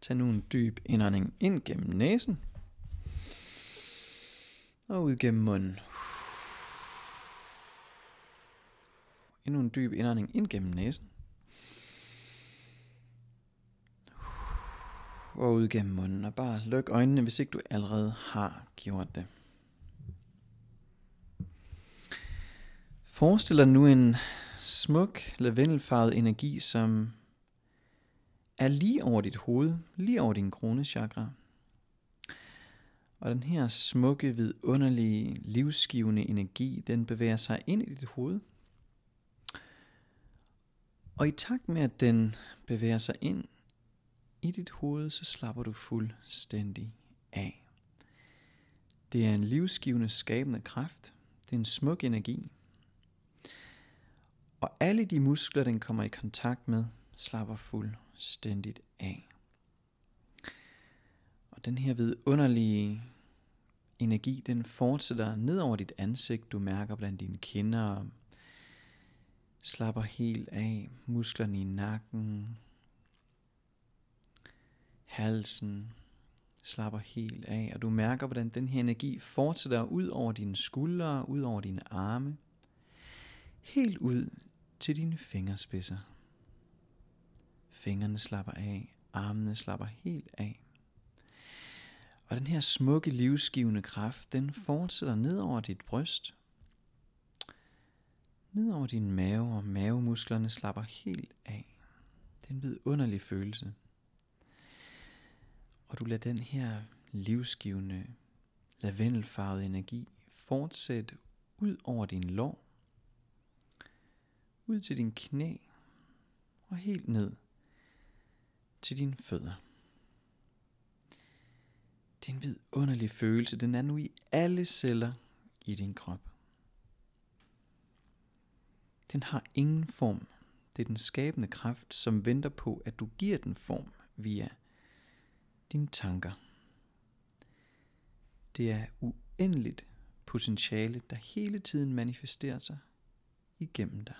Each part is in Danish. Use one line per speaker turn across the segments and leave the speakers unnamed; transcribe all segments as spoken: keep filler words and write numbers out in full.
Tag nu en dyb indånding ind gennem næsen og ud gennem munden. Endnu en dyb indånding ind gennem næsen og ud gennem munden. Og bare luk øjnene, hvis ikke du allerede har gjort det. Forestil dig nu en smuk, lavendelfarvet energi, som er lige over dit hoved, lige over din kronechakra. Og den her smukke, vidunderlige, livsgivende energi, den bevæger sig ind i dit hoved. Og i takt med, at den bevæger sig ind i dit hoved, så slapper du fuldstændig af. Det er en livsgivende, skabende kraft. Det er en smuk energi. Og alle de muskler, den kommer i kontakt med, slapper fuldstændigt af. Og den her vidunderlige energi, den fortsætter ned over dit ansigt. Du mærker, hvordan dine kinder slapper helt af. Musklerne i nakken, halsen slapper helt af. Og du mærker, hvordan den her energi fortsætter ud over dine skuldre, ud over dine arme, helt ud til dine fingerspidser. Fingrene slapper af, armene slapper helt af. Og den her smukke, livsgivende kraft, den fortsætter ned over dit bryst, ned over din mave, og mavemusklerne slapper helt af. Det er en vidunderlig følelse. Og du lader den her livsgivende, lavendelfarvede energi fortsætte ud over din lår, ud til din knæ og helt ned til dine fødder. Det er en vidunderlig følelse. Den er nu i alle celler i din krop. Den har ingen form. Det er den skabende kraft, som venter på, at du giver den form via dine tanker. Det er uendeligt potentiale, der hele tiden manifesterer sig igennem dig.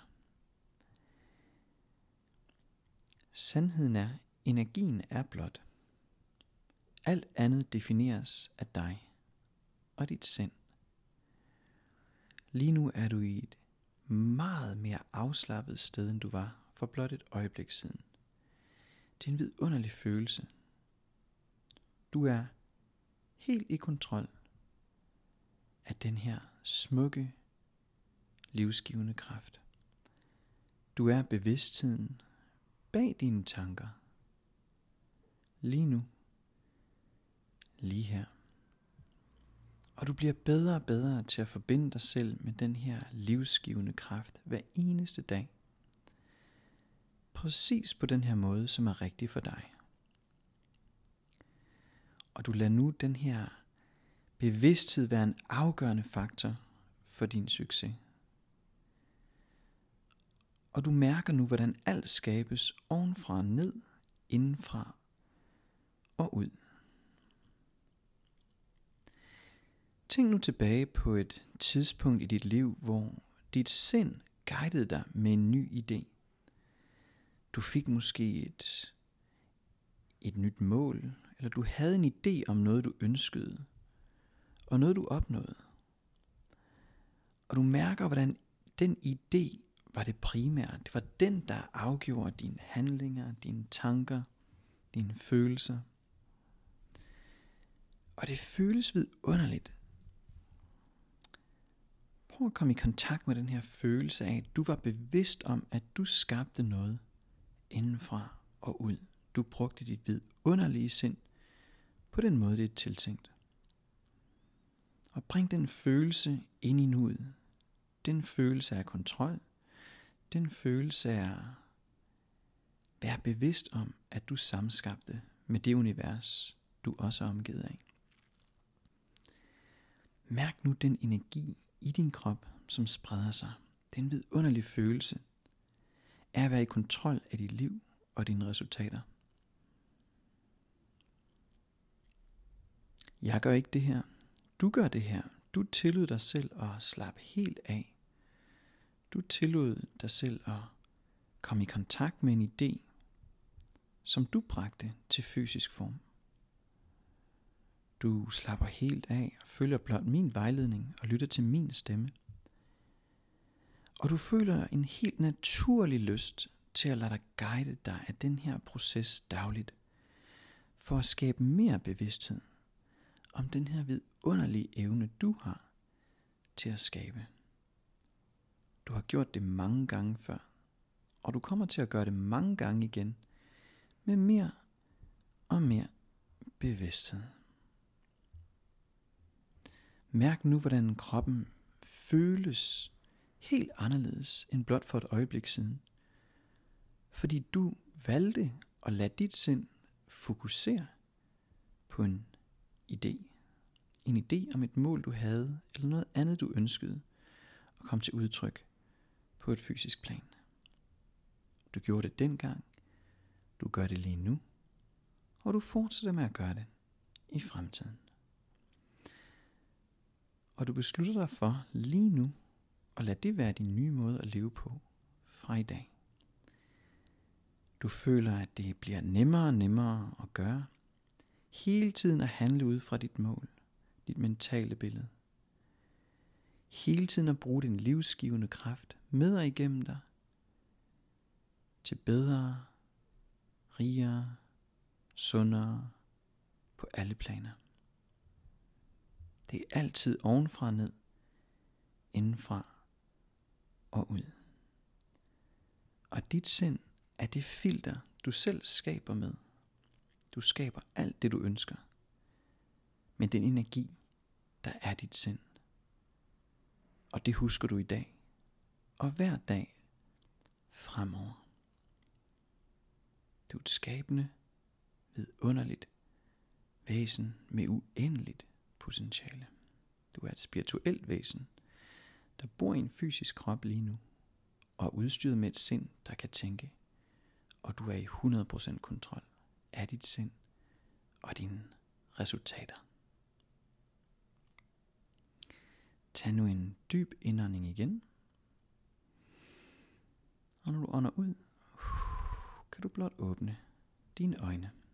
Sandheden er, energien er blot. Alt andet defineres af dig og dit sind. Lige nu er du i et meget mere afslappet sted, end du var for blot et øjeblik siden. Det er en vidunderlig følelse. Du er helt i kontrol af den her smukke, livsgivende kraft. Du er bevidstheden bag dine tanker. Lige nu. Lige her. Og du bliver bedre og bedre til at forbinde dig selv med den her livsgivende kraft hver eneste dag. Præcis på den her måde, som er rigtig for dig. Og du lader nu den her bevidsthed være en afgørende faktor for din succes. Og du mærker nu, hvordan alt skabes ovenfra og ned, indenfra og ud. Tænk nu tilbage på et tidspunkt i dit liv, hvor dit sind guidede dig med en ny idé. Du fik måske et, et nyt mål, eller du havde en idé om noget, du ønskede, og noget, du opnåede. Og du mærker, hvordan den idé var det primære. Det var den, der afgjorde dine handlinger, dine tanker, dine følelser. Og det føles vidunderligt. Prøv at komme i kontakt med den her følelse af, at du var bevidst om, at du skabte noget indenfra og ud. Du brugte dit vidunderlige sind på den måde, det er tiltænkt. Og bring den følelse ind i nuet. Den følelse af kontrol. Den følelse af at være bevidst om, at du samskabte med det univers, du også er omgivet af. Mærk nu den energi i din krop, som spreder sig. Det er en vidunderlig følelse af at være i kontrol af dit liv og dine resultater. Jeg gør ikke det her. Du gør det her. Du tillod dig selv at slappe helt af. Du tillod dig selv at komme i kontakt med en idé, som du bragte til fysisk form. Du slapper helt af og følger blot min vejledning og lytter til min stemme. Og du føler en helt naturlig lyst til at lade dig guide dig af den her proces dagligt, for at skabe mere bevidsthed om den her vidunderlige evne, du har til at skabe. Du har gjort det mange gange før, og du kommer til at gøre det mange gange igen, med mere og mere bevidsthed. Mærk nu, hvordan kroppen føles helt anderledes end blot for et øjeblik siden. Fordi du valgte at lade dit sind fokusere på en idé. En idé om et mål, du havde, eller noget andet, du ønskede, og kom til udtryk på et fysisk plan. Du gjorde det dengang, du gør det lige nu, og du fortsætter med at gøre det i fremtiden. Og du beslutter dig for lige nu at lade det være din nye måde at leve på fra i dag. Du føler, at det bliver nemmere og nemmere at gøre. Hele tiden at handle ud fra dit mål, dit mentale billede. Hele tiden at bruge din livsgivende kraft med og igennem dig til bedre, rigere, sundere på alle planer. Det er altid ovenfra og ned, indenfra og ud. Og dit sind er det filter, du selv skaber med. Du skaber alt det, du ønsker. Men den energi, der er dit sind. Og det husker du i dag. Og hver dag fremover. Du er et skabende, vidunderligt væsen med uendeligt potentiale. Du er et spirituelt væsen, der bor i en fysisk krop lige nu, og er udstyret med et sind, der kan tænke, og du er i hundrede procent kontrol af dit sind og dine resultater. Tag nu en dyb indånding igen, og når du ånder ud, kan du blot åbne dine øjne.